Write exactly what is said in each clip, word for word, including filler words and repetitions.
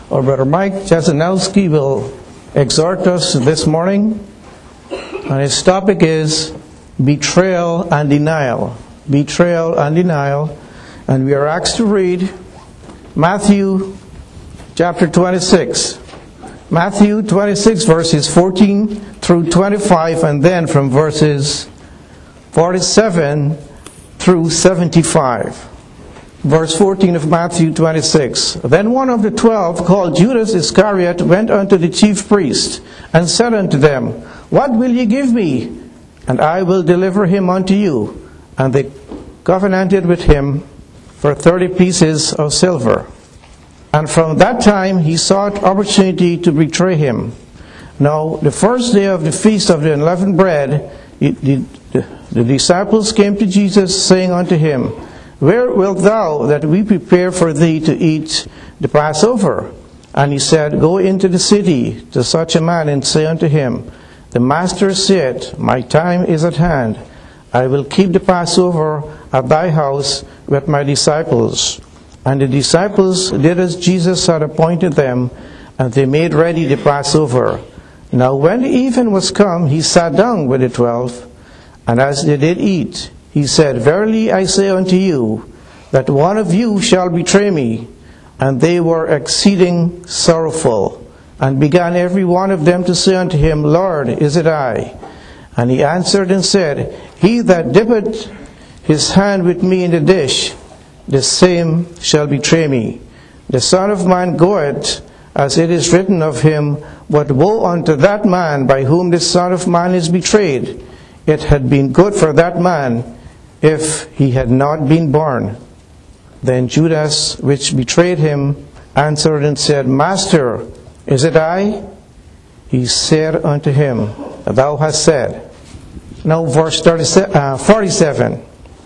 Our brother Mike Jasanowski will exhort us this morning, and his topic is betrayal and denial. Betrayal and denial. And we are asked to read Matthew chapter twenty-six. Matthew twenty-six, verses fourteen through twenty-five, and then from verses forty-seven through seventy-five. Verse fourteen of Matthew twenty-six. Then one of the twelve, called Judas Iscariot, went unto the chief priests, and said unto them, What will ye give me? And I will deliver him unto you. And they covenanted with him for thirty pieces of silver. And from that time he sought opportunity to betray him. Now the first day of the feast of the unleavened bread, the, the, the disciples came to Jesus, saying unto him, Where wilt thou that we prepare for thee to eat the Passover? And he said, Go into the city to such a man, and say unto him, The Master said, My time is at hand. I will keep the Passover at thy house with my disciples. And the disciples did as Jesus had appointed them, and they made ready the Passover. Now when the even was come, he sat down with the twelve, and as they did eat, he said, Verily I say unto you, that one of you shall betray me. And they were exceeding sorrowful, and began every one of them to say unto him, Lord, is it I? And he answered and said, He that dippeth his hand with me in the dish, the same shall betray me. The Son of Man goeth, as it is written of him, but woe unto that man by whom the Son of Man is betrayed. It had been good for that man if he had not been born. Then Judas, which betrayed him, answered and said, Master, is it I? He said unto him, Thou hast said. Now verse forty-seven.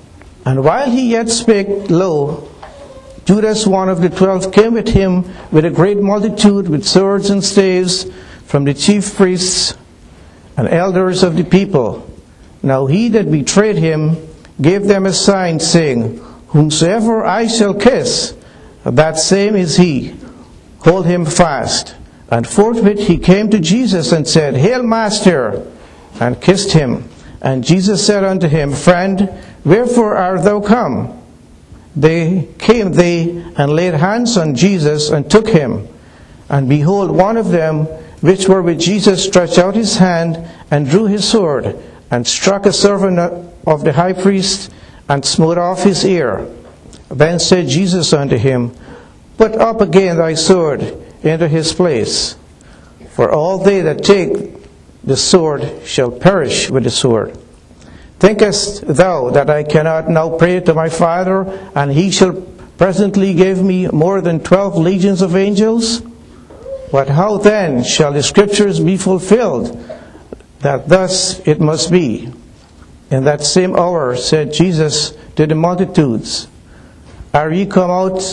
And while he yet spake, lo, Judas, one of the twelve, came with him with a great multitude, with swords and staves, from the chief priests and elders of the people. Now he that betrayed him gave them a sign, saying, Whomsoever I shall kiss, that same is he. Hold him fast. And forthwith he came to Jesus and said, Hail, Master! And kissed him. And Jesus said unto him, Friend, wherefore art thou come? They came they and laid hands on Jesus and took him. And behold, one of them which were with Jesus stretched out his hand and drew his sword, and struck a servant of the high priest, and smote off his ear. Then said Jesus unto him, Put up again thy sword into his place. For all they that take the sword shall perish with the sword. Thinkest thou that I cannot now pray to my Father, and he shall presently give me more than twelve legions of angels? But how then shall the scriptures be fulfilled, that thus it must be? In that same hour said Jesus to the multitudes, Are ye come out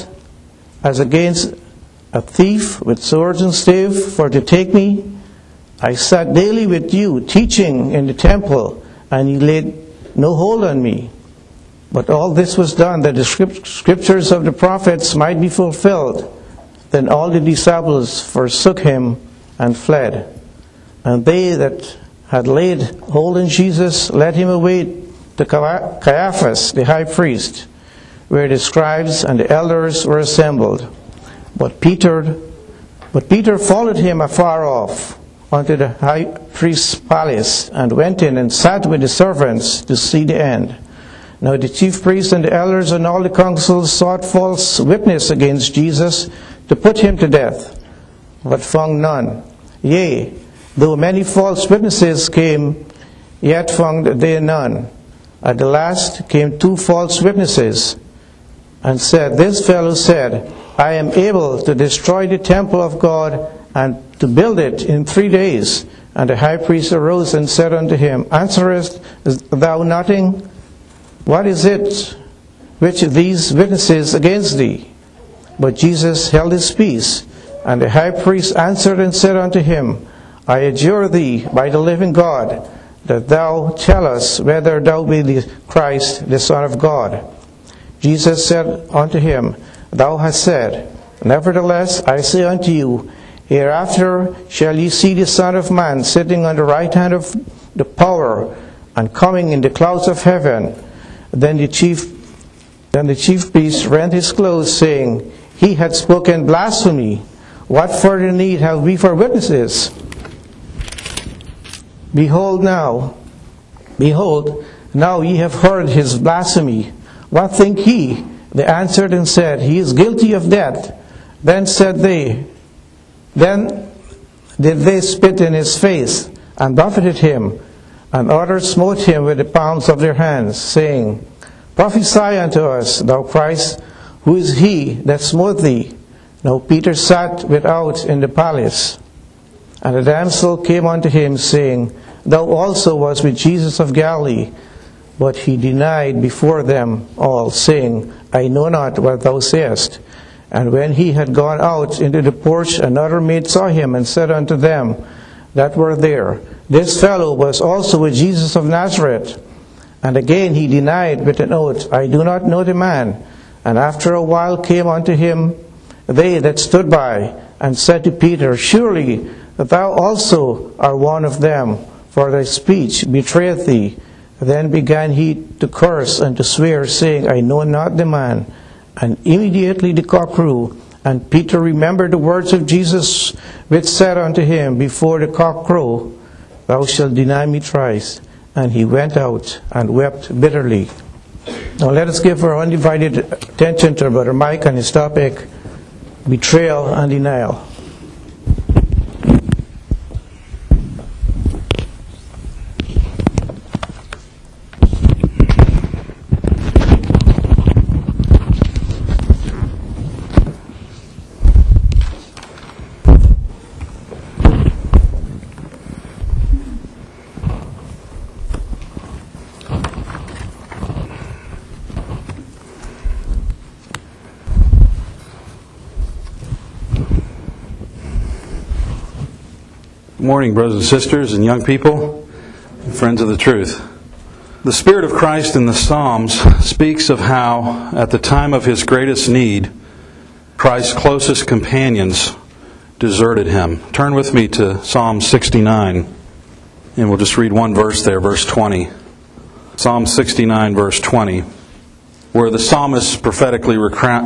as against a thief with swords and staves for to take me? I sat daily with you, teaching in the temple, and ye laid no hold on me. But all this was done that the scriptures of the prophets might be fulfilled. Then all the disciples forsook him and fled. And they that had laid hold on Jesus led him away to Caiaphas, the high priest, where the scribes and the elders were assembled. But Peter, but Peter followed him afar off unto the high priest's palace, and went in and sat with the servants to see the end. Now the chief priests and the elders and all the councils sought false witness against Jesus to put him to death, but found none. Yea, though many false witnesses came, yet found they none. At the last came two false witnesses, and said, This fellow said, I am able to destroy the temple of God, and to build it in three days. And the high priest arose and said unto him, Answerest thou nothing? What is it which these witnesses against thee? But Jesus held his peace. And the high priest answered and said unto him, I adjure thee by the living God, that thou tell us whether thou be the Christ, the Son of God. Jesus said unto him, Thou hast said. Nevertheless, I say unto you, hereafter shall ye see the Son of Man sitting on the right hand of the power, and coming in the clouds of heaven. Then the chief, then the chief priest rent his clothes, saying, He had spoken blasphemy. What further need have we for witnesses? Behold now, behold, now ye have heard his blasphemy. What think ye? They answered and said, He is guilty of death. Then said they, then did they spit in his face, and buffeted him, and others smote him with the palms of their hands, saying, Prophesy unto us, thou Christ, who is he that smote thee? Now Peter sat without in the palace. And the damsel came unto him, saying, Thou also wast with Jesus of Galilee. But he denied before them all, saying, I know not what thou sayest. And when he had gone out into the porch, another maid saw him, and said unto them that were there, This fellow was also with Jesus of Nazareth. And again he denied with an oath, I do not know the man. And after a while came unto him they that stood by, and said to Peter, Surely thou also art one of them, for thy speech betrayeth thee. Then began he to curse and to swear, saying, I know not the man. And immediately the cock crew, and Peter remembered the words of Jesus, which said unto him, Before the cock crow, thou shalt deny me thrice. And he went out and wept bitterly. Now let us give our undivided attention to Brother Mike and his topic, betrayal and denial. Good morning, brothers and sisters and young people, and friends of the truth. The Spirit of Christ in the Psalms speaks of how, at the time of his greatest need, Christ's closest companions deserted him. Turn with me to Psalm sixty-nine, and we'll just read one verse there, verse twenty. Psalm sixty-nine, verse twenty, where the psalmist prophetically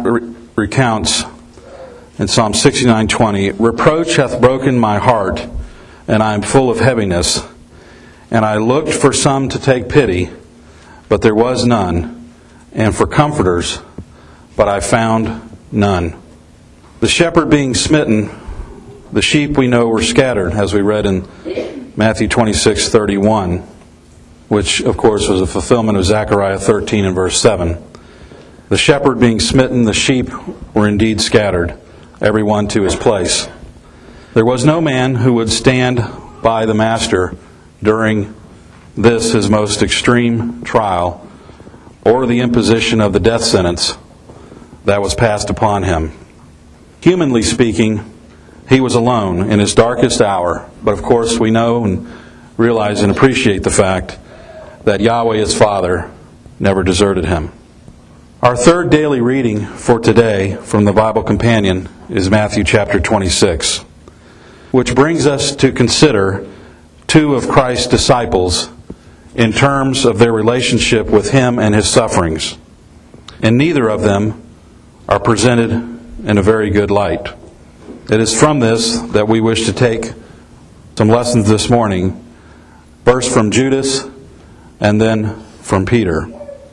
recounts in Psalm sixty-nine twenty, Reproach hath broken my heart, and I am full of heaviness. And I looked for some to take pity, but there was none, and for comforters, but I found none. The shepherd being smitten, the sheep we know were scattered, as we read in Matthew twenty-six thirty-one, which of course was a fulfillment of Zechariah thirteen and verse seven. The shepherd being smitten, the sheep were indeed scattered, every one to his place. There was no man who would stand by the Master during this his most extreme trial, or the imposition of the death sentence that was passed upon him. Humanly speaking, he was alone in his darkest hour, but of course we know and realize and appreciate the fact that Yahweh his Father never deserted him. Our third daily reading for today from the Bible Companion is Matthew chapter twenty-six, which brings us to consider two of Christ's disciples in terms of their relationship with him and his sufferings. And neither of them are presented in a very good light. It is from this that we wish to take some lessons this morning, first from Judas and then from Peter.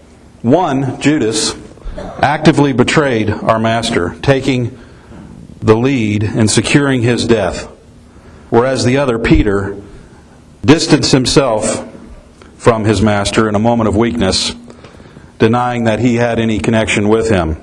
One, Judas, actively betrayed our Master, taking the lead in securing his death, whereas the other, Peter, distanced himself from his Master in a moment of weakness, denying that he had any connection with him.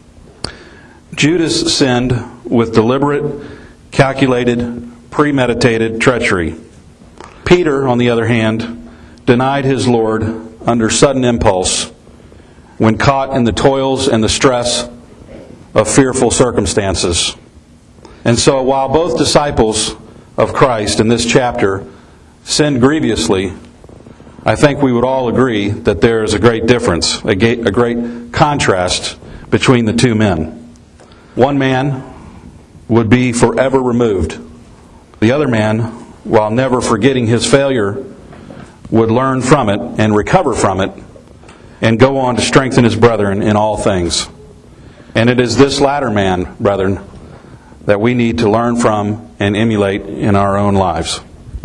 Judas sinned with deliberate, calculated, premeditated treachery. Peter, on the other hand, denied his Lord under sudden impulse when caught in the toils and the stress of fearful circumstances. And so while both disciples of Christ in this chapter sinned grievously, I think we would all agree that there is a great difference, a great contrast between the two men. One man would be forever removed. The other man, while never forgetting his failure, would learn from it and recover from it and go on to strengthen his brethren in all things. And it is this latter man, brethren, that we need to learn from and emulate in our own lives.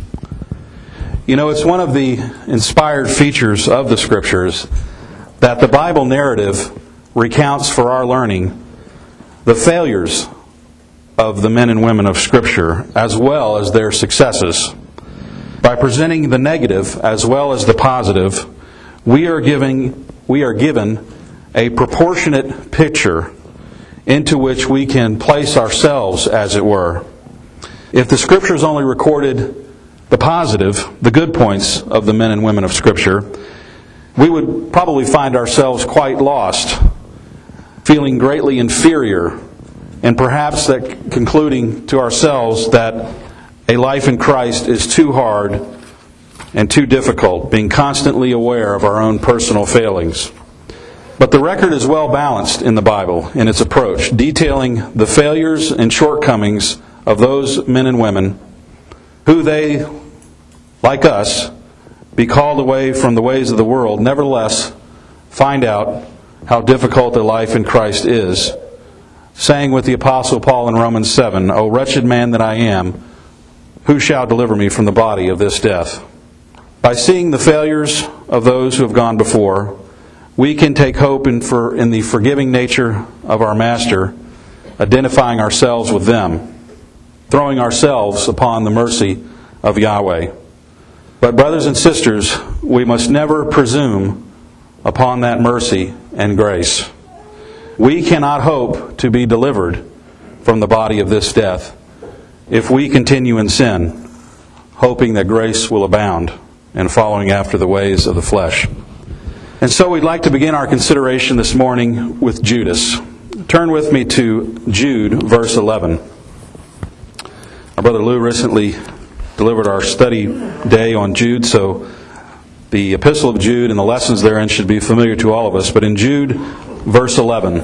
You know, it's one of the inspired features of the Scriptures that the Bible narrative recounts for our learning the failures of the men and women of Scripture as well as their successes. By presenting the negative as well as the positive, we are giving we are given a proportionate picture into which we can place ourselves, as it were. If the Scriptures only recorded the positive, the good points of the men and women of Scripture, we would probably find ourselves quite lost, feeling greatly inferior, and perhaps that concluding to ourselves that a life in Christ is too hard and too difficult, being constantly aware of our own personal failings. But the record is well balanced in the Bible in its approach, detailing the failures and shortcomings of those men and women who they, like us, be called away from the ways of the world, nevertheless find out how difficult a life in Christ is, saying with the Apostle Paul in Romans seven, "O wretched man that I am, who shall deliver me from the body of this death?" By seeing the failures of those who have gone before, we can take hope in, for, in the forgiving nature of our Master, identifying ourselves with them, throwing ourselves upon the mercy of Yahweh. But brothers and sisters, we must never presume upon that mercy and grace. We cannot hope to be delivered from the body of this death if we continue in sin, hoping that grace will abound and following after the ways of the flesh. And so we'd like to begin our consideration this morning with Judas. Turn with me to Jude, verse eleven. Our brother Lou recently delivered our study day on Jude, so the epistle of Jude and the lessons therein should be familiar to all of us. But in Jude, verse eleven,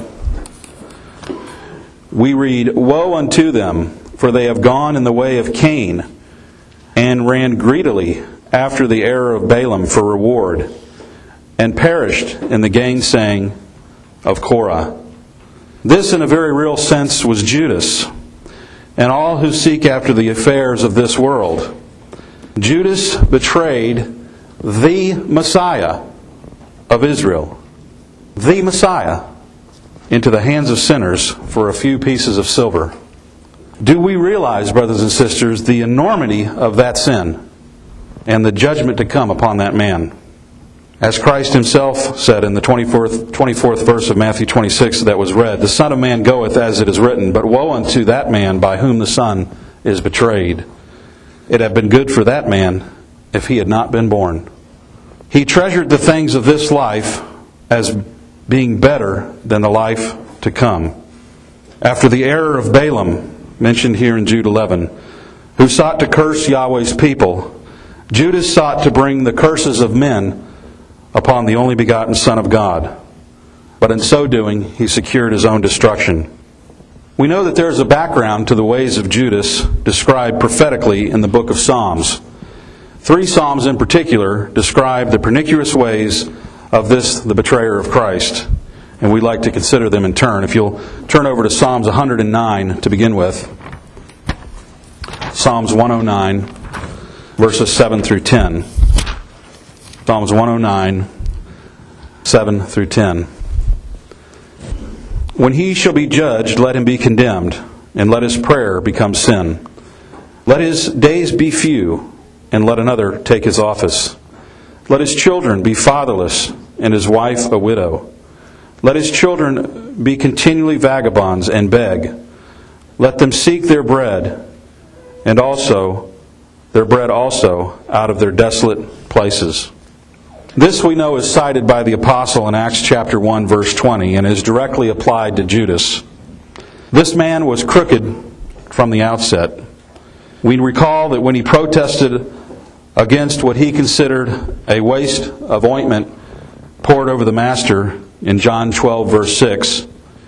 we read, "Woe unto them, for they have gone in the way of Cain, and ran greedily after the error of Balaam for reward, and perished in the gainsaying of Korah." This, in a very real sense, was Judas, and all who seek after the affairs of this world. Judas betrayed the Messiah of Israel, the Messiah, into the hands of sinners for a few pieces of silver. Do we realize, brothers and sisters, the enormity of that sin and the judgment to come upon that man? As Christ himself said in the twenty-fourth, twenty-fourth verse of Matthew twenty-six that was read, "The Son of Man goeth as it is written, but woe unto that man by whom the Son is betrayed. It had been good for that man if he had not been born." He treasured the things of this life as being better than the life to come. After the error of Balaam, mentioned here in Jude eleven, who sought to curse Yahweh's people, Judas sought to bring the curses of men upon the only begotten Son of God. But in so doing, he secured his own destruction. We know that there is a background to the ways of Judas described prophetically in the book of Psalms. Three Psalms in particular describe the pernicious ways of this, the betrayer of Christ. And we'd like to consider them in turn. If you'll turn over to Psalms one hundred nine to begin with. Psalms one oh nine, verses seven through ten. Psalms one oh nine, seven through ten. "When he shall be judged, let him be condemned, and let his prayer become sin. Let his days be few, and let another take his office. Let his children be fatherless, and his wife a widow. Let his children be continually vagabonds and beg. Let them seek their bread, and also their bread also out of their desolate places." This we know is cited by the apostle in Acts chapter one, verse twenty, and is directly applied to Judas. This man was crooked from the outset. We recall that when he protested against what he considered a waste of ointment poured over the Master in John twelve, verse six,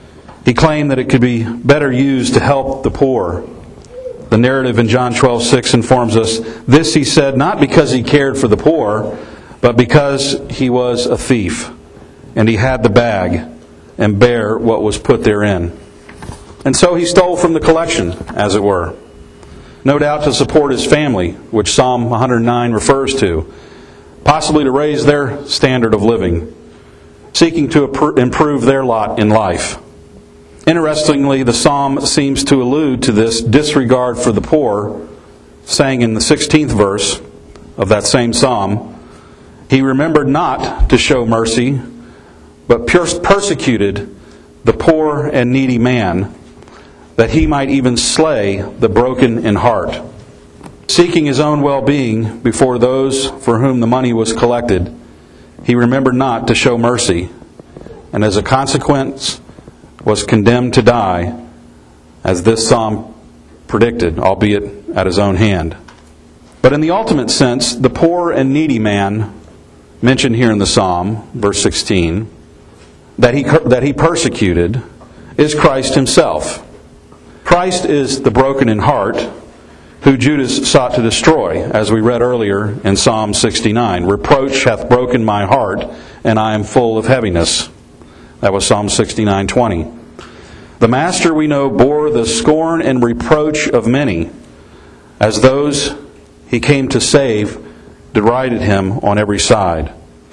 He claimed that it could be better used to help the poor. The narrative in John twelve six informs us, this he said not because he cared for the poor, but because he was a thief, and he had the bag and bare what was put therein. And so he stole from the collection, as it were. No doubt to support his family, which Psalm one hundred nine refers to, possibly to raise their standard of living, seeking to improve their lot in life. Interestingly, the psalm seems to allude to this disregard for the poor, saying in the sixteenth verse of that same psalm, he remembered not to show mercy, but persecuted the poor and needy man, that he might even slay the broken in heart. Seeking his own well-being before those for whom the money was collected, he remembered not to show mercy, and as a consequence was condemned to die, as this psalm predicted, albeit at his own hand. But in the ultimate sense, the poor and needy man mentioned here in the psalm, verse sixteen, that he that he persecuted is Christ himself. Christ is the broken in heart, who Judas sought to destroy, as we read earlier in Psalm sixty-nine. Reproach hath broken my heart, and I am full of heaviness. That was Psalm sixty-nine twenty. The Master, we know, bore the scorn and reproach of many, as those he came to save derided him on every side.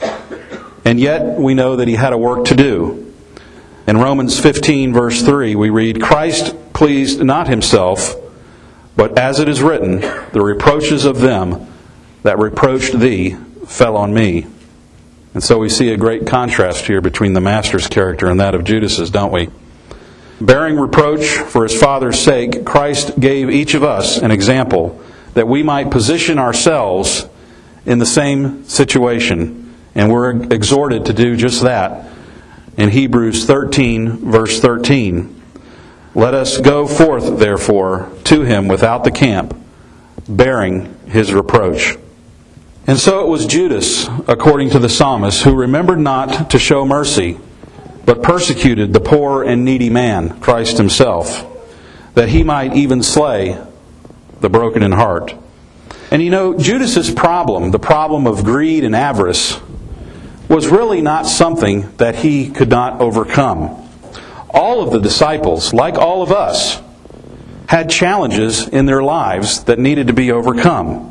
And yet we know that he had a work to do. In Romans fifteen, verse three, we read, Christ pleased not himself, but as it is written, the reproaches of them that reproached thee fell on me. And so we see a great contrast here between the Master's character and that of Judas's, don't we? Bearing reproach for his Father's sake, Christ gave each of us an example that we might position ourselves in the same situation. And we're exhorted to do just that in Hebrews thirteen, verse thirteen. Let us go forth, therefore, to him without the camp, bearing his reproach. And so it was Judas, according to the psalmist, who remembered not to show mercy, but persecuted the poor and needy man, Christ himself, that he might even slay the broken in heart. And you know, Judas's problem, the problem of greed and avarice, was really not something that he could not overcome. All of the disciples, like all of us, had challenges in their lives that needed to be overcome.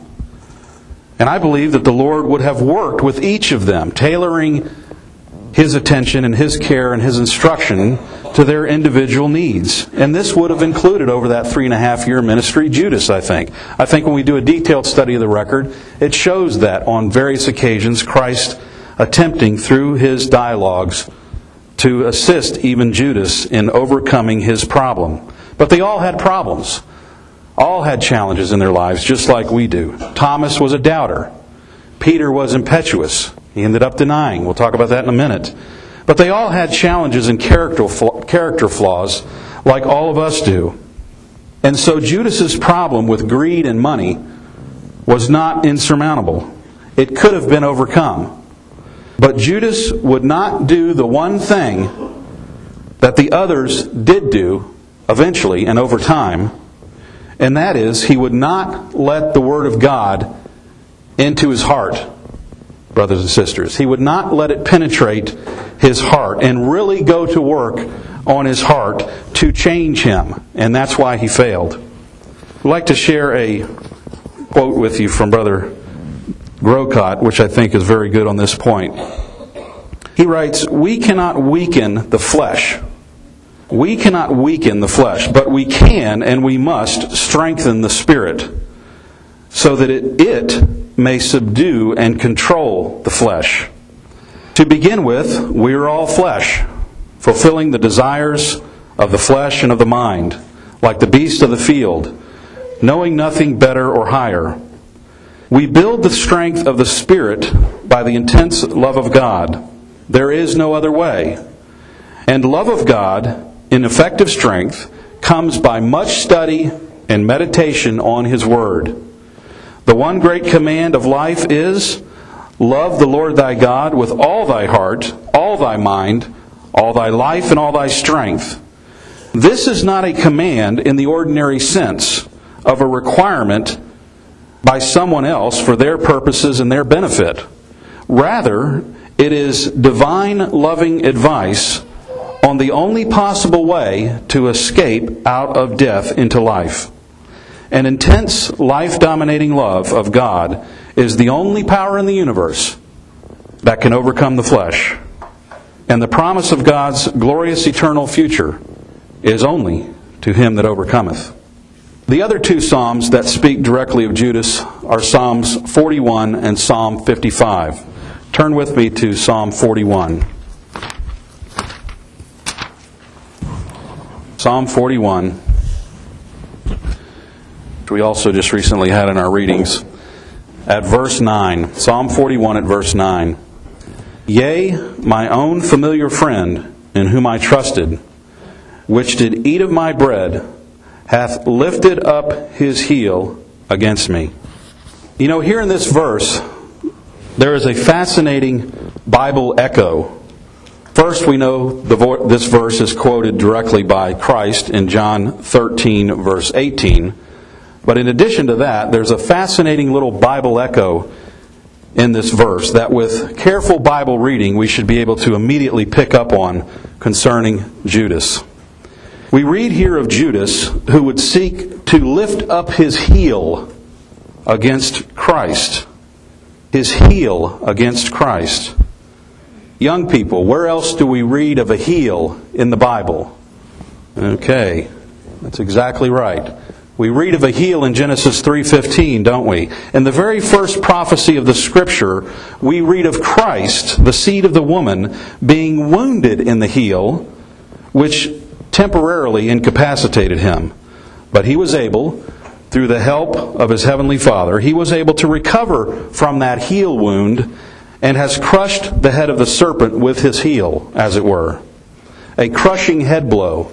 And I believe that the Lord would have worked with each of them, tailoring his attention and his care and his instruction to their individual needs. And this would have included, over that three and a half year ministry, Judas, I think. I think when we do a detailed study of the record, it shows that on various occasions Christ attempting through his dialogues to assist even Judas in overcoming his problem. But they all had problems. All had challenges in their lives, just like we do. Thomas was a doubter. Peter was impetuous. He ended up denying. We'll talk about that in a minute. But they all had challenges and character character flaws, like all of us do. And so Judas's problem with greed and money was not insurmountable. It could have been overcome. But Judas would not do the one thing that the others did do eventually and over time, and that is, he would not let the Word of God into his heart, brothers and sisters. He would not let it penetrate his heart and really go to work on his heart to change him, and that's why he failed. I'd like to share a quote with you from Brother Grocott, which I think is very good on this point. He writes, "We cannot weaken the flesh. We cannot weaken the flesh, but we can and we must strengthen the spirit, so that it, it may subdue and control the flesh. To begin with, we are all flesh, fulfilling the desires of the flesh and of the mind, like the beast of the field, knowing nothing better or higher. We build the strength of the Spirit by the intense love of God. There is no other way. And love of God, in effective strength, comes by much study and meditation on His Word. The one great command of life is, love the Lord thy God with all thy heart, all thy mind, all thy life, and all thy strength. This is not a command in the ordinary sense of a requirement by someone else for their purposes and their benefit. Rather, it is divine loving advice on the only possible way to escape out of death into life. An intense, life-dominating love of God is the only power in the universe that can overcome the flesh. And the promise of God's glorious eternal future is only to him that overcometh. The other two Psalms that speak directly of Judas are Psalms forty-one and Psalm fifty-five. Turn with me to Psalm forty-one. Psalm forty-one, which we also just recently had in our readings, at verse nine. Psalm forty-one at verse nine. Yea, my own familiar friend, in whom I trusted, which did eat of my bread, hath lifted up his heel against me. You know, here in this verse, there is a fascinating Bible echo. First, we know the vo- this verse is quoted directly by Christ in John thirteen, verse eighteen. But in addition to that, there's a fascinating little Bible echo in this verse that with careful Bible reading we should be able to immediately pick up on concerning Judas. We read here of Judas who would seek to lift up his heel against Christ. His heel against Christ. Young people, where else do we read of a heel in the Bible? Okay, that's exactly right. We read of a heel in Genesis three fifteen, don't we? In the very first prophecy of the Scripture, we read of Christ, the seed of the woman, being wounded in the heel, which temporarily incapacitated him. But he was able, through the help of his heavenly Father, he was able to recover from that heel wound and has crushed the head of the serpent with his heel, as it were. A crushing head blow.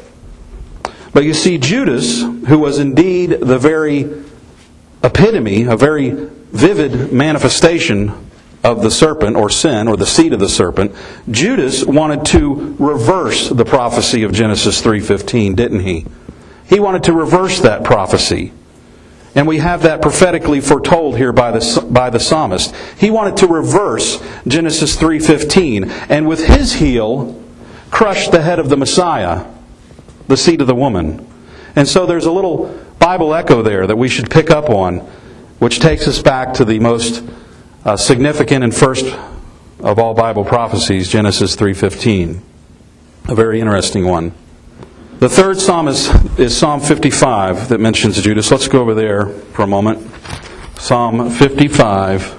But you see, Judas, who was indeed the very epitome, a very vivid manifestation of the serpent, or sin, or the seed of the serpent, Judas wanted to reverse the prophecy of Genesis three fifteen, didn't he? He wanted to reverse that prophecy. And we have that prophetically foretold here by the, by the psalmist. He wanted to reverse Genesis three fifteen, and with his heel, crush the head of the Messiah, the seed of the woman. And so there's a little Bible echo there that we should pick up on, which takes us back to the most uh, significant and first of all Bible prophecies, Genesis three fifteen. A very interesting one. The third psalm is, is Psalm fifty-five that mentions Judas. Let's go over there for a moment. Psalm fifty-five.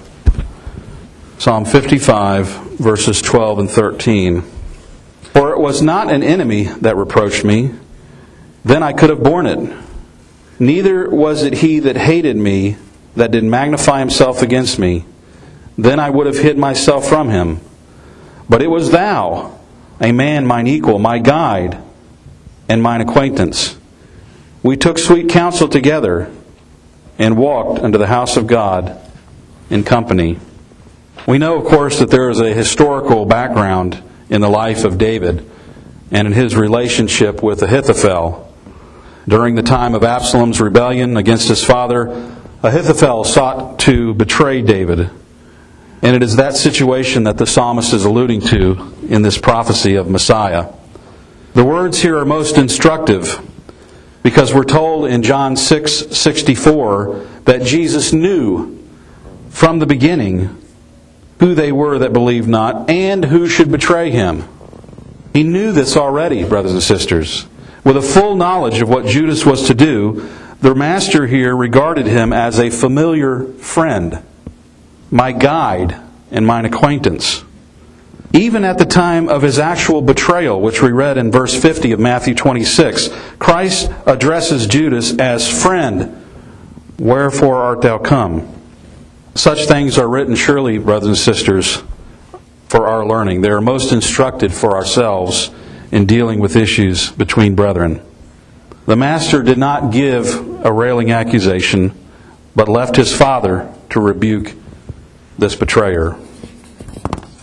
Psalm fifty-five, verses twelve and thirteen. For it was not an enemy that reproached me, then I could have borne it. Neither was it he that hated me that did magnify himself against me. Then I would have hid myself from him. But it was thou, a man mine equal, my guide, and mine acquaintance. We took sweet counsel together, and walked unto the house of God in company. We know, of course, that there is a historical background in the life of David and in his relationship with Ahithophel. During the time of Absalom's rebellion against his father, Ahithophel sought to betray David. And it is that situation that the psalmist is alluding to in this prophecy of Messiah. The words here are most instructive because we're told in John six sixty-four that Jesus knew from the beginning who they were that believed not and who should betray him. He knew this already, brothers and sisters. With a full knowledge of what Judas was to do, the master here regarded him as a familiar friend, my guide and mine acquaintance. Even at the time of his actual betrayal, which we read in verse fifty of Matthew twenty-six, Christ addresses Judas as friend. Wherefore art thou come? Such things are written surely, brothers and sisters, for our learning. They are most instructed for ourselves in dealing with issues between brethren. The master did not give a railing accusation, but left his father to rebuke this betrayer.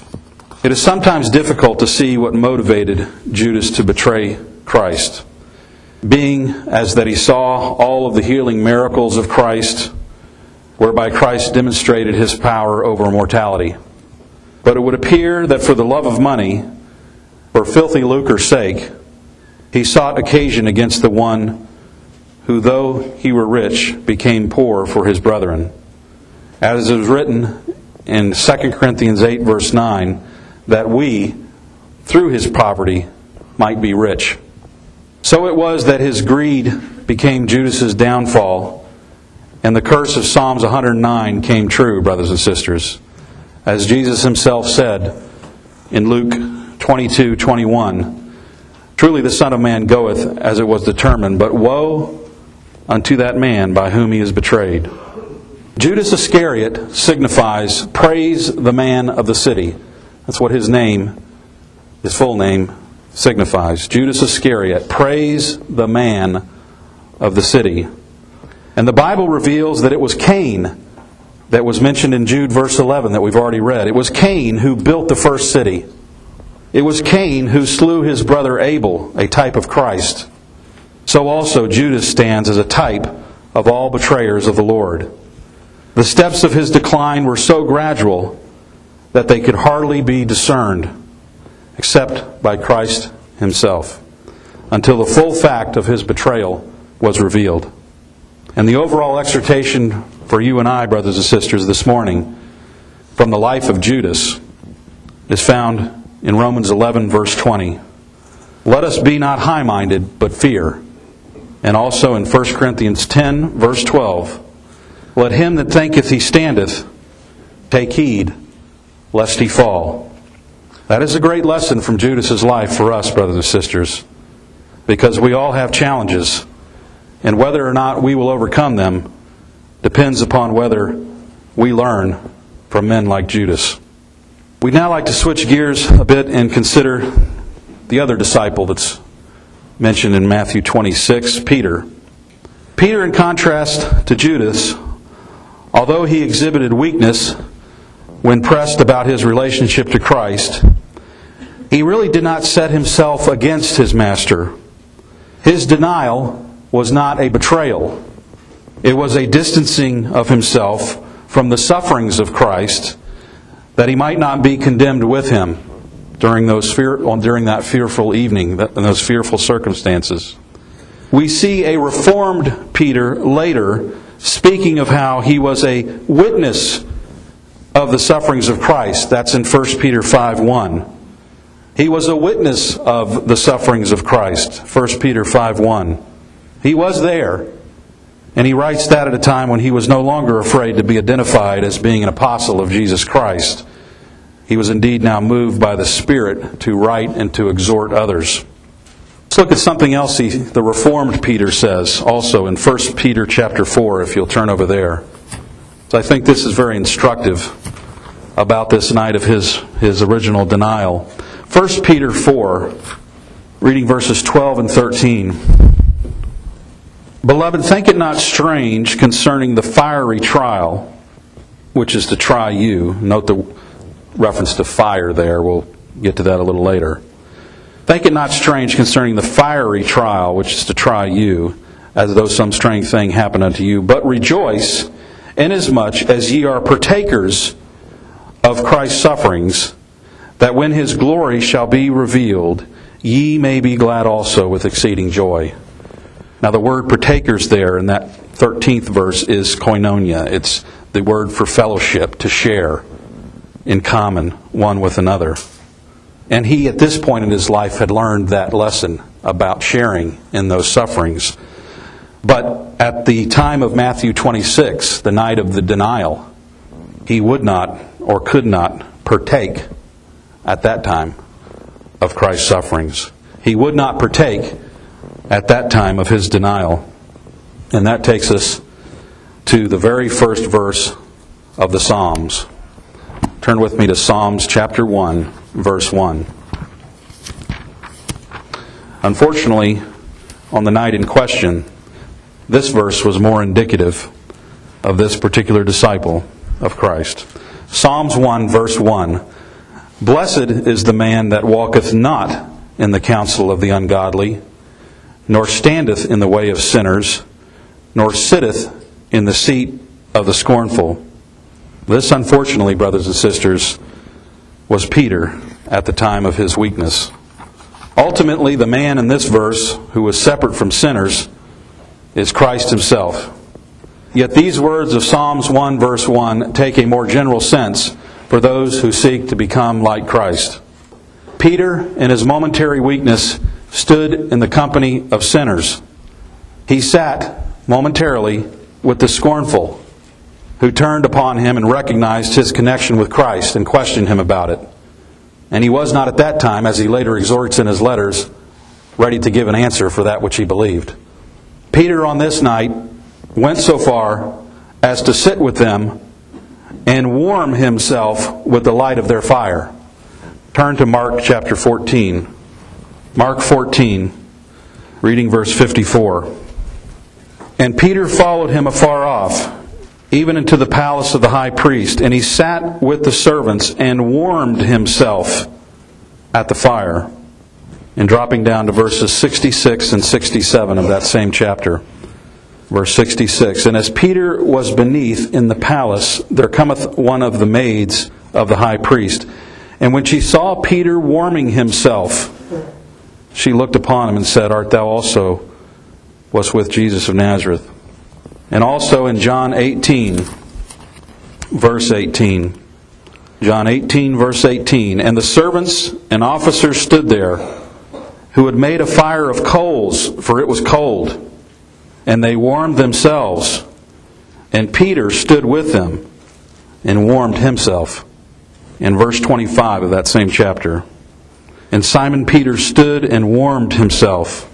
It is sometimes difficult to see what motivated Judas to betray Christ. being as that he saw all of the healing miracles of Christ, whereby Christ demonstrated his power over mortality. But it would appear that for the love of money, for filthy lucre's sake, he sought occasion against the one who, though he were rich, became poor for his brethren. As it is written in Second Corinthians eight, verse nine, that we, through his poverty, might be rich. So it was that his greed became Judas's downfall, and the curse of Psalms one hundred nine came true, brothers and sisters. As Jesus himself said in Luke twenty-two twenty-one, truly the Son of Man goeth as it was determined, but woe unto that man by whom he is betrayed. Judas Iscariot signifies praise the man of the city. That's what his name, his full name, signifies. Judas Iscariot, praise the man of the city. And the Bible reveals that it was Cain that was mentioned in Jude verse eleven that we've already read. It was Cain who built the first city. It was Cain who slew his brother Abel, a type of Christ. So also Judas stands as a type of all betrayers of the Lord. The steps of his decline were so gradual that they could hardly be discerned except by Christ himself, until the full fact of his betrayal was revealed. And the overall exhortation for you and I, brothers and sisters, this morning from the life of Judas is found in Romans eleven, verse twenty. Let us be not high-minded, but fear. And also in First Corinthians ten, verse twelve, let him that thinketh he standeth take heed, lest he fall. That is a great lesson from Judas's life for us, brothers and sisters, because we all have challenges, and whether or not we will overcome them depends upon whether we learn from men like Judas. We'd now like to switch gears a bit and consider the other disciple that's mentioned in Matthew twenty-six, Peter. Peter, in contrast to Judas, although he exhibited weakness when pressed about his relationship to Christ, he really did not set himself against his master. His denial was not a betrayal. It was a distancing of himself from the sufferings of Christ, that he might not be condemned with him during those fear, during that fearful evening, in those fearful circumstances. We see a reformed Peter later speaking of how he was a witness of the sufferings of Christ. That's in First Peter five one. He was a witness of the sufferings of Christ. First Peter five one. He was there. And he writes that at a time when he was no longer afraid to be identified as being an apostle of Jesus Christ. He was indeed now moved by the Spirit to write and to exhort others. Let's look at something else he, the Reformed Peter says also in First Peter chapter four, if you'll turn over there. So I think this is very instructive about this night of his, his original denial. First Peter four, reading verses twelve and thirteen. Beloved, think it not strange concerning the fiery trial, which is to try you. Note the reference to fire there. We'll get to that a little later. Think it not strange concerning the fiery trial, which is to try you, as though some strange thing happened unto you. But rejoice, inasmuch as ye are partakers of Christ's sufferings, that when his glory shall be revealed, ye may be glad also with exceeding joy. Now the word partakers there in that thirteenth verse is koinonia. It's the word for fellowship, to share in common one with another. And he, at this point in his life, had learned that lesson about sharing in those sufferings. But at the time of Matthew twenty-six, the night of the denial, he would not or could not partake at that time of Christ's sufferings. He would not partake at that time of his denial. And that takes us to the very first verse of the Psalms. Turn with me to Psalms chapter one, verse one. Unfortunately, on the night in question, this verse was more indicative of this particular disciple of Christ. Psalms one, verse one. Blessed is the man that walketh not in the counsel of the ungodly, nor standeth in the way of sinners, nor sitteth in the seat of the scornful. This, unfortunately, brothers and sisters, was Peter at the time of his weakness. Ultimately, the man in this verse who was separate from sinners is Christ himself. Yet these words of Psalms one verse one take a more general sense for those who seek to become like Christ. Peter, in his momentary weakness, stood in the company of sinners. He sat momentarily with the scornful, who turned upon him and recognized his connection with Christ and questioned him about it. And he was not at that time, as he later exhorts in his letters, ready to give an answer for that which he believed. Peter on this night went so far as to sit with them and warm himself with the light of their fire. Turn to Mark chapter fourteen. Mark fourteen, reading verse fifty-four. And Peter followed him afar off, even into the palace of the high priest, and he sat with the servants and warmed himself at the fire. And dropping down to verses sixty-six and sixty-seven of that same chapter. Verse sixty-six, And as Peter was beneath in the palace, there cometh one of the maids of the high priest. And when she saw Peter warming himself, she looked upon him and said, Art thou also was with Jesus of Nazareth? And also in John eighteen, verse eighteen. John eighteen, verse eighteen. And the servants and officers stood there, who had made a fire of coals, for it was cold. And they warmed themselves. And Peter stood with them and warmed himself. In verse twenty-five of that same chapter. And Simon Peter stood and warmed himself.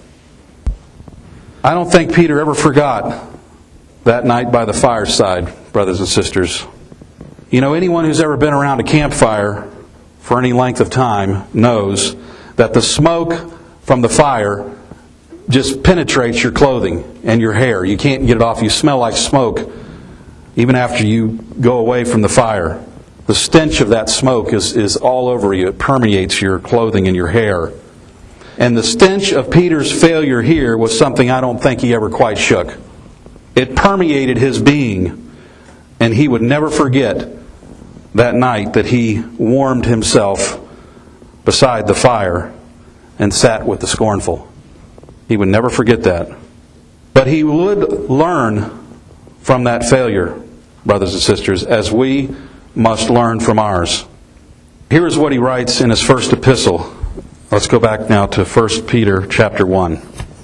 I don't think Peter ever forgot that night by the fireside, brothers and sisters. You know, anyone who's ever been around a campfire for any length of time knows that the smoke from the fire just penetrates your clothing and your hair. You can't get it off. You smell like smoke even after you go away from the fire. The stench of that smoke is, is all over you. It permeates your clothing and your hair. And the stench of Peter's failure here was something I don't think he ever quite shook. It permeated his being, and he would never forget that night that he warmed himself beside the fire and sat with the scornful. He would never forget that. But he would learn from that failure, brothers and sisters, as we must learn from ours. Here's what he writes in his first epistle. Let's go back now to First Peter chapter one.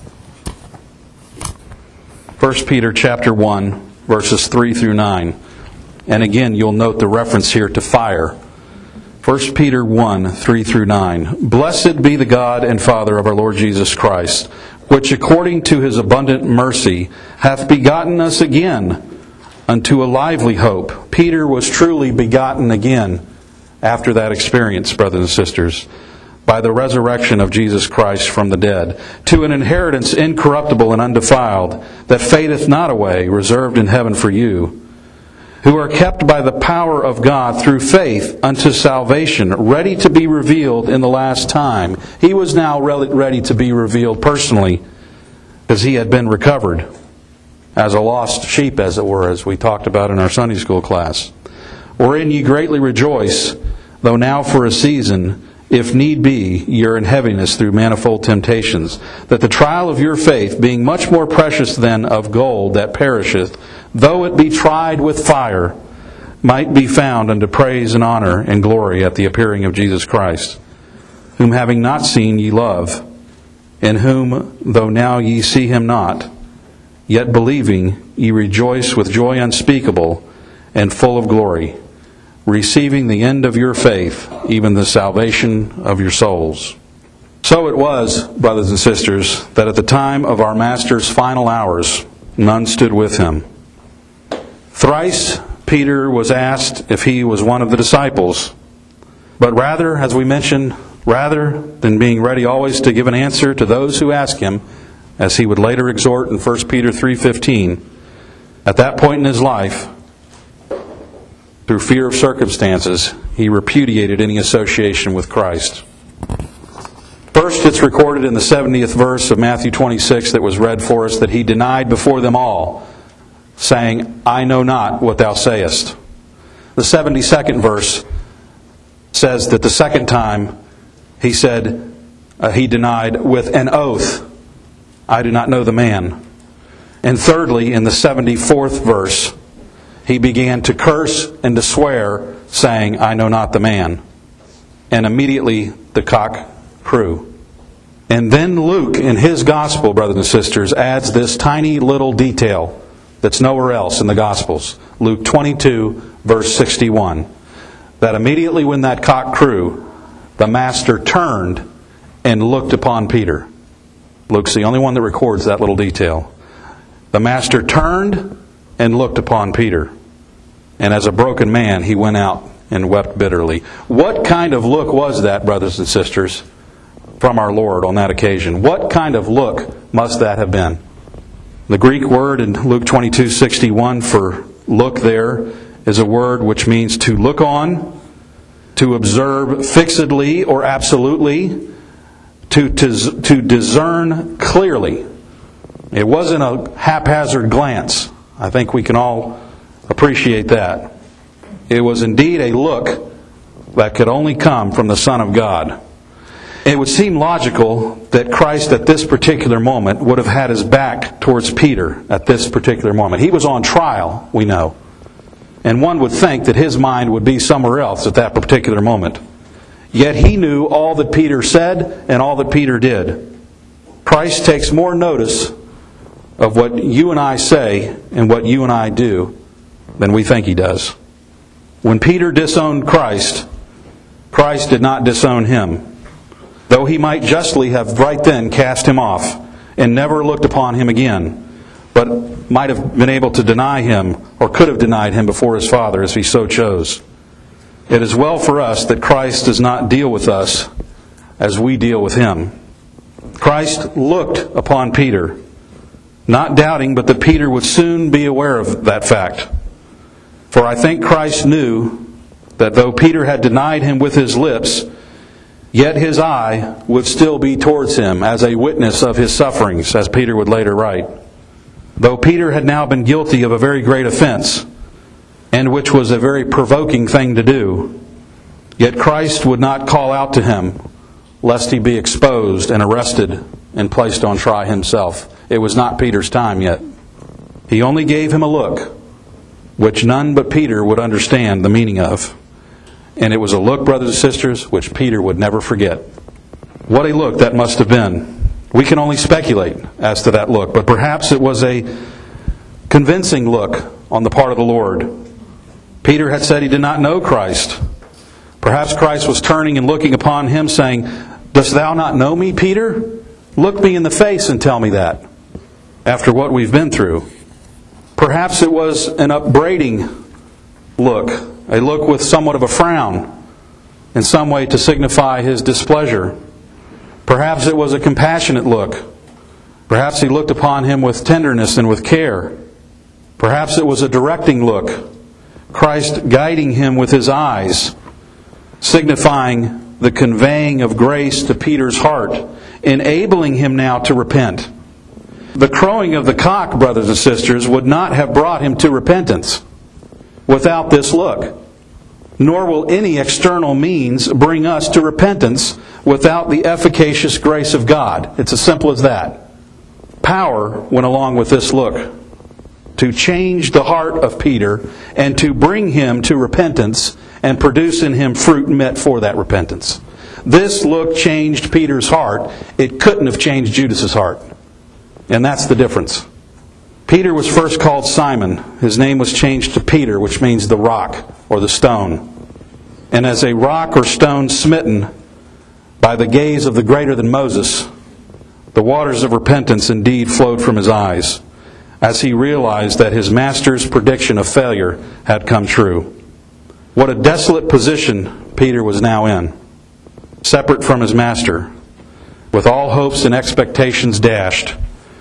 First Peter chapter one, verses three through nine. And again, you'll note the reference here to fire. First Peter one, three through nine. Blessed be the God and Father of our Lord Jesus Christ, which according to his abundant mercy hath begotten us again unto a lively hope. Peter was truly begotten again after that experience, brothers and sisters, by the resurrection of Jesus Christ from the dead, to an inheritance incorruptible and undefiled, that fadeth not away, reserved in heaven for you, who are kept by the power of God through faith unto salvation, ready to be revealed in the last time. He was now ready to be revealed personally, because he had been recovered as a lost sheep, as it were, as we talked about in our Sunday school class. Wherein ye greatly rejoice, though now for a season, if need be, ye are in heaviness through manifold temptations, that the trial of your faith, being much more precious than of gold that perisheth, though it be tried with fire, might be found unto praise and honor and glory at the appearing of Jesus Christ, whom having not seen ye love, in whom, though now ye see him not, yet believing ye rejoice with joy unspeakable and full of glory, receiving the end of your faith, even the salvation of your souls. So it was, brothers and sisters, that at the time of our Master's final hours, none stood with him. Thrice Peter was asked if he was one of the disciples. But rather, as we mentioned, rather than being ready always to give an answer to those who ask him, as he would later exhort in First Peter three fifteen, at that point in his life, through fear of circumstances, he repudiated any association with Christ. First, it's recorded in the seventieth verse of Matthew twenty-six that was read for us that he denied before them all, saying, I know not what thou sayest. The seventy-second verse says that the second time he said, uh, he denied with an oath, I do not know the man. And thirdly, in the seventy-fourth verse, he began to curse and to swear, saying, I know not the man. And immediately the cock crew. And then Luke, in his gospel, brothers and sisters, adds this tiny little detail that's nowhere else in the Gospels. Luke twenty-two, verse sixty-one. That immediately when that cock crew, the master turned and looked upon Peter. Luke's the only one that records that little detail. The master turned and looked upon Peter. And as a broken man, he went out and wept bitterly. What kind of look was that, brothers and sisters, from our Lord on that occasion? What kind of look must that have been? The Greek word in Luke twenty-two sixty-one for look there is a word which means to look on, to observe fixedly or absolutely, to, to, to discern clearly. It wasn't a haphazard glance. I think we can all appreciate that. It was indeed a look that could only come from the Son of God. It would seem logical that Christ at this particular moment would have had his back towards Peter at this particular moment. He was on trial, we know. And one would think that his mind would be somewhere else at that particular moment. Yet he knew all that Peter said and all that Peter did. Christ takes more notice of what you and I say and what you and I do than we think he does. When Peter disowned Christ, Christ did not disown him. Though he might justly have right then cast him off and never looked upon him again, but might have been able to deny him or could have denied him before his Father if he so chose. It is well for us that Christ does not deal with us as we deal with him. Christ looked upon Peter, not doubting but that Peter would soon be aware of that fact. For I think Christ knew that though Peter had denied him with his lips, yet his eye would still be towards him as a witness of his sufferings, as Peter would later write. Though Peter had now been guilty of a very great offense, and which was a very provoking thing to do, yet Christ would not call out to him, lest he be exposed and arrested and placed on trial himself. It was not Peter's time yet. He only gave him a look, which none but Peter would understand the meaning of. And it was a look, brothers and sisters, which Peter would never forget. What a look that must have been. We can only speculate as to that look, but perhaps it was a convincing look on the part of the Lord. Peter had said he did not know Christ. Perhaps Christ was turning and looking upon him saying, Dost thou not know me, Peter? Look me in the face and tell me that, after what we've been through. Perhaps it was an upbraiding look, a look with somewhat of a frown, in some way to signify his displeasure. Perhaps it was a compassionate look. Perhaps he looked upon him with tenderness and with care. Perhaps it was a directing look, Christ guiding him with his eyes, signifying the conveying of grace to Peter's heart, enabling him now to repent. The crowing of the cock, brothers and sisters, would not have brought him to repentance without this look. Nor will any external means bring us to repentance without the efficacious grace of God. It's as simple as that. Power went along with this look to change the heart of Peter and to bring him to repentance and produce in him fruit met for that repentance. This look changed Peter's heart. It couldn't have changed Judas's heart. And that's the difference. Peter was first called Simon. His name was changed to Peter, which means the rock or the stone. And as a rock or stone smitten by the gaze of the greater than Moses, the waters of repentance indeed flowed from his eyes as he realized that his master's prediction of failure had come true. What a desolate position Peter was now in, separate from his master, with all hopes and expectations dashed,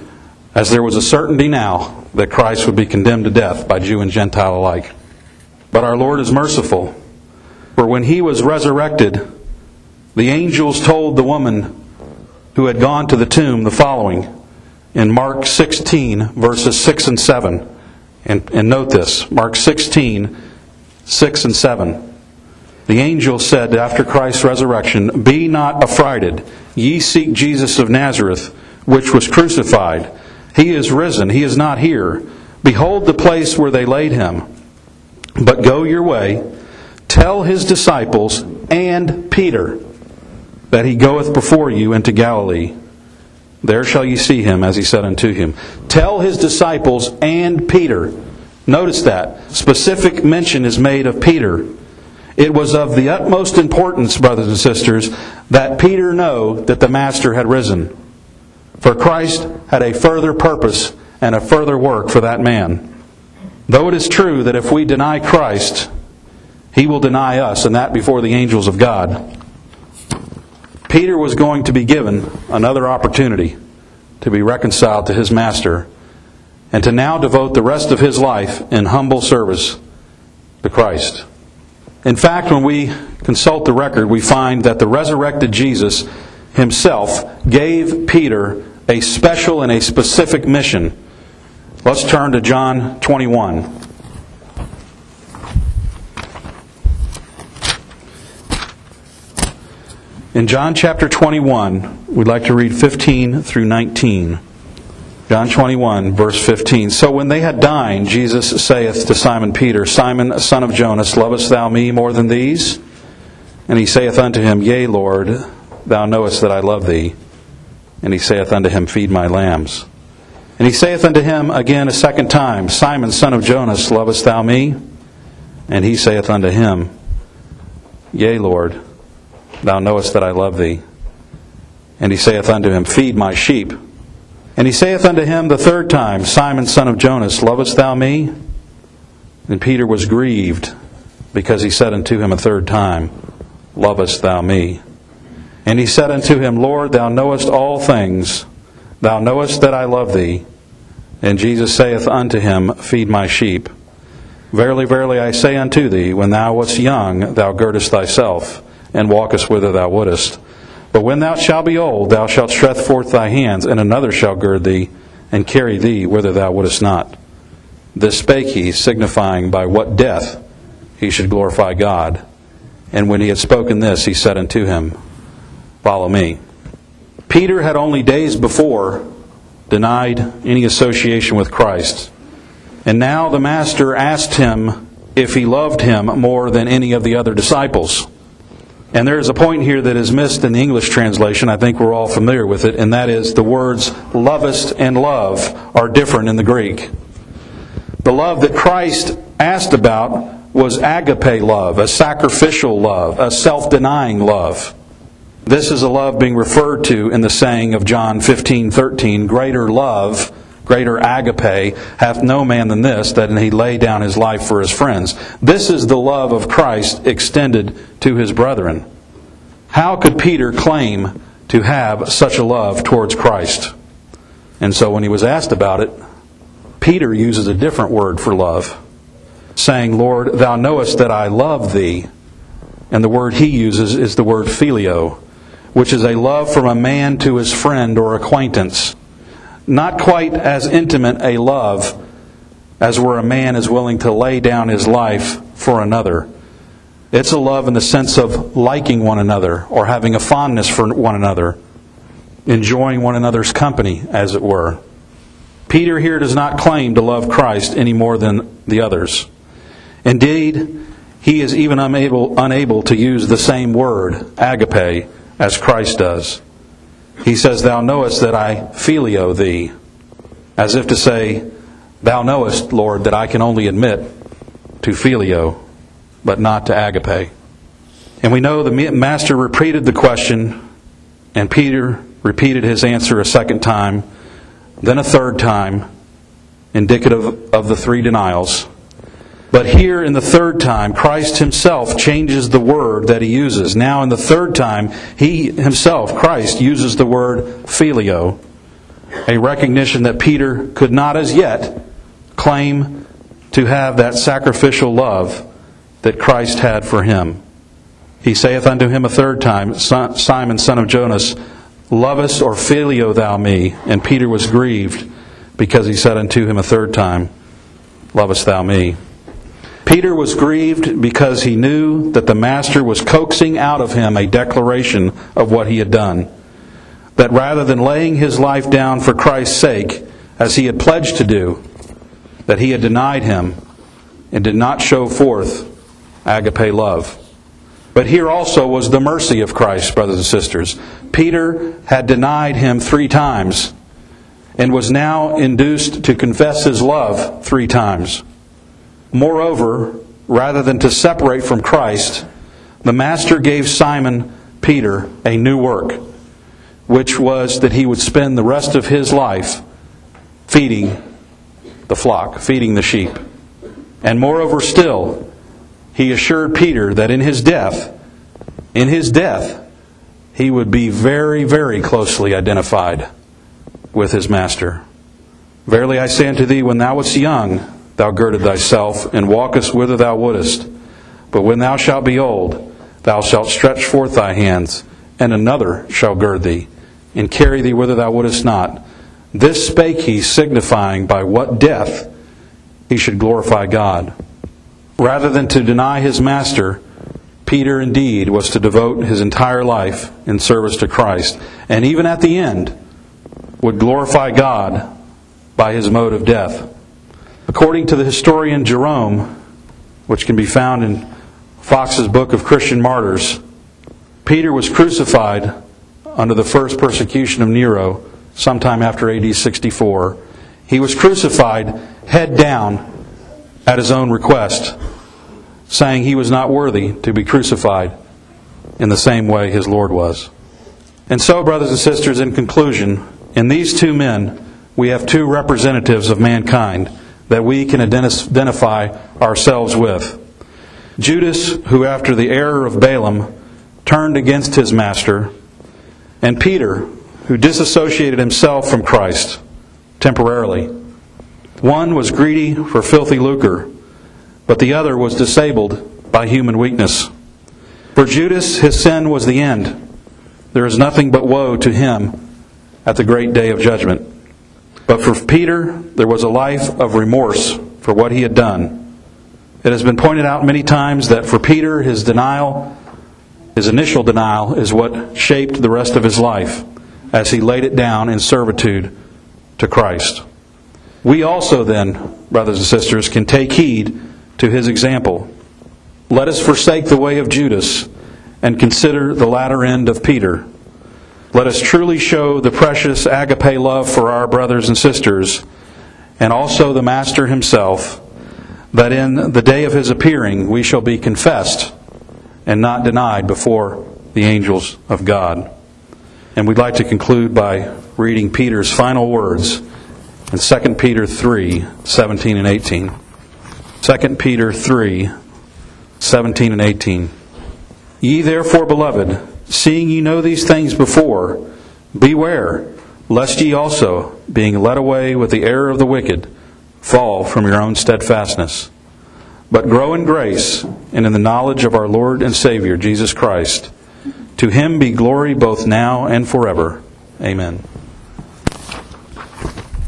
as there was a certainty now that Christ would be condemned to death by Jew and Gentile alike. But our Lord is merciful, for when He was resurrected, the angels told the woman who had gone to the tomb, the following in Mark sixteen, verses six and seven. And, and note this, Mark sixteen, six and seven. The angel said after Christ's resurrection, "Be not affrighted. Ye seek Jesus of Nazareth, which was crucified. He is risen. He is not here. Behold the place where they laid him. But go your way, tell his disciples and Peter that he goeth before you into Galilee. There shall ye see him, as he said unto him." Tell his disciples and Peter. Notice that. Specific mention is made of Peter. It was of the utmost importance, brothers and sisters, that Peter know that the Master had risen. For Christ had a further purpose and a further work for that man. Though it is true that if we deny Christ, He will deny us, and that before the angels of God. Peter was going to be given another opportunity to be reconciled to his Master and to now devote the rest of his life in humble service to Christ. In fact, when we consult the record, we find that the resurrected Jesus Himself gave Peter a special and a specific mission. Let's turn to John twenty-one. In John chapter twenty-one, we'd like to read fifteen through nineteen. John twenty-one, verse fifteen. "So when they had dined, Jesus saith to Simon Peter, Simon, son of Jonas, lovest thou me more than these? And he saith unto him, Yea, Lord, thou knowest that I love thee. And he saith unto him, Feed my lambs. And he saith unto him again a second time, Simon, son of Jonas, lovest thou me? And he saith unto him, Yea, Lord, thou knowest that I love thee. And he saith unto him, Feed my sheep. And he saith unto him the third time, Simon, son of Jonas, lovest thou me? And Peter was grieved, because he said unto him a third time, Lovest thou me? And he said unto him, Lord, thou knowest all things. Thou knowest that I love thee. And Jesus saith unto him, Feed my sheep. Verily, verily, I say unto thee, when thou wast young, thou girdest thyself, and walkest whither thou wouldest. But when thou shalt be old, thou shalt stretch forth thy hands, and another shall gird thee, and carry thee whither thou wouldest not. This spake he, signifying by what death he should glorify God. And when he had spoken this, he said unto him, Follow me. Peter had only days before denied any association with Christ. And now the Master asked him if he loved him more than any of the other disciples. And there is a point here that is missed in the English translation. I think we're all familiar with it, and that is the words lovest and love are different in the Greek. The love that Christ asked about was agape love, a sacrificial love, a self-denying love. This is a love being referred to in the saying of John fifteen thirteen, Greater love, greater agape, hath no man than this, that he lay down his life for his friends. This is the love of Christ extended to his brethren. How could Peter claim to have such a love towards Christ? And so when he was asked about it, Peter uses a different word for love, saying, Lord, thou knowest that I love thee. And the word he uses is the word phileo, which is a love from a man to his friend or acquaintance. Not quite as intimate a love as where a man is willing to lay down his life for another. It's a love in the sense of liking one another or having a fondness for one another, enjoying one another's company, as it were. Peter here does not claim to love Christ any more than the others. Indeed, he is even unable, unable to use the same word, agape, as Christ does. He says, Thou knowest that I phileo thee, as if to say, Thou knowest, Lord, that I can only admit to phileo, but not to agape. And we know the Master repeated the question, and Peter repeated his answer a second time, then a third time, indicative of the three denials. But here in the third time, Christ Himself changes the word that He uses. Now in the third time, He Himself, Christ, uses the word phileo, a recognition that Peter could not as yet claim to have that sacrificial love that Christ had for him. He saith unto him a third time, Simon, son of Jonas, Lovest or filio thou me? And Peter was grieved, because he said unto him a third time, Lovest thou me? Peter was grieved because he knew that the Master was coaxing out of him a declaration of what he had done. That rather than laying his life down for Christ's sake, as he had pledged to do, that he had denied him and did not show forth agape love. But here also was the mercy of Christ, brothers and sisters. Peter had denied him three times and was now induced to confess his love three times. Moreover, rather than to separate from Christ, the Master gave Simon Peter a new work, which was that he would spend the rest of his life feeding the flock, feeding the sheep. And moreover still, he assured Peter that in his death, in his death, he would be very, very closely identified with his Master. Verily I say unto thee, when thou wast young, thou girded thyself, and walkest whither thou wouldest. But when thou shalt be old, thou shalt stretch forth thy hands, and another shall gird thee, and carry thee whither thou wouldest not. This spake he, signifying by what death he should glorify God. Rather than to deny his Master, Peter indeed was to devote his entire life in service to Christ, and even at the end would glorify God by his mode of death. According to the historian Jerome, which can be found in Fox's Book of Christian Martyrs, Peter was crucified under the first persecution of Nero sometime after A D sixty-four. He was crucified head down at his own request, saying he was not worthy to be crucified in the same way his Lord was. And so, brothers and sisters, in conclusion, in these two men, we have two representatives of mankind that we can identify ourselves with. Judas, who after the error of Balaam turned against his Master, and Peter, who disassociated himself from Christ temporarily. One was greedy for filthy lucre, but the other was disabled by human weakness. For Judas, his sin was the end. There is nothing but woe to him at the great day of judgment. But for Peter, there was a life of remorse for what he had done. It has been pointed out many times that for Peter, his denial, his initial denial, is what shaped the rest of his life as he laid it down in servitude to Christ. We also then, brothers and sisters, can take heed to his example. Let us forsake the way of Judas and consider the latter end of Peter. Let us truly show the precious agape love for our brothers and sisters, and also the Master himself, that in the day of his appearing we shall be confessed and not denied before the angels of God. And we'd like to conclude by reading Peter's final words in Second Peter three, seventeen and eighteen. Second Peter three, seventeen and eighteen. Ye therefore, beloved, seeing ye know these things before, beware, lest ye also, being led away with the error of the wicked, fall from your own steadfastness. But grow in grace and in the knowledge of our Lord and Savior, Jesus Christ. To him be glory both now and forever. Amen.